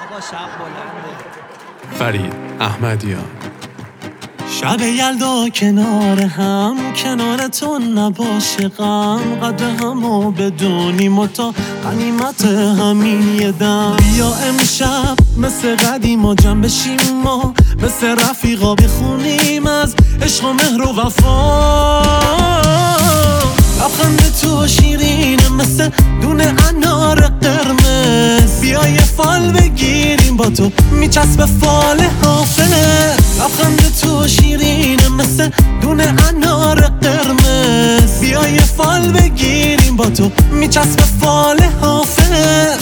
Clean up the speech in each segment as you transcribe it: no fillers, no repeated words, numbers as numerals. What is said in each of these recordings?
آقا شب بلنده. فرید احمدیان. شب یلدا کنار هم، کنار تو نباشه غم، قدر همو بدونیم و تا غنیمت همین یه دم. بیا امشب مثل قدیم و جمع بشیم و مثل رفیقا بخونیم از عشق و مهر و وفا. لبخند تو شیرینه مثل دونه انار قرمز، بیا یه فال بگیریم با تو میچسب فال حافظ. لبخند تو شیرینه مثل دونه انار قرمز، بیا یه فال بگیریم با تو میچسب فال حافظ.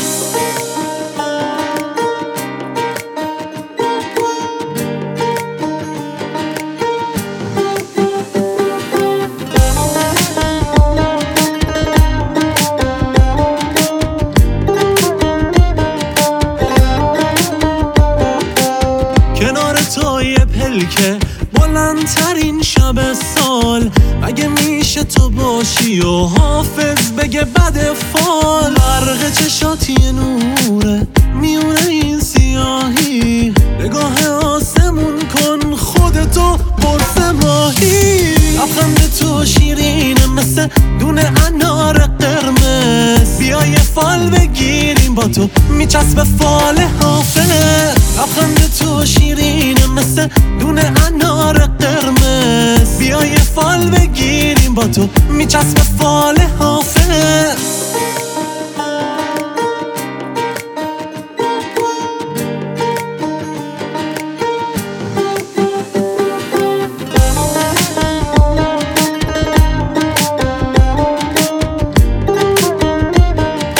کنار تو یه پلکه بلندترین شب سال، مگه میشه تو باشی و حافظ بگه بد فال. برق چشاتی نوره میونه این سیاهی، نگاه آسمون کن خودتو برس ماهی. لبخند تو شیرینه مثل دونه انار قرمز، بیا یه فال بگیریم با تو میچسب فال حافظ. لبخند تو شیرینه مثل دونه انار قرمز، بیا یه فال بگیریم با تو میچسب فال حافظ.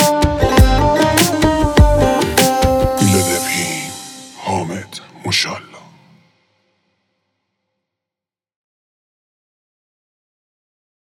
حامد مشال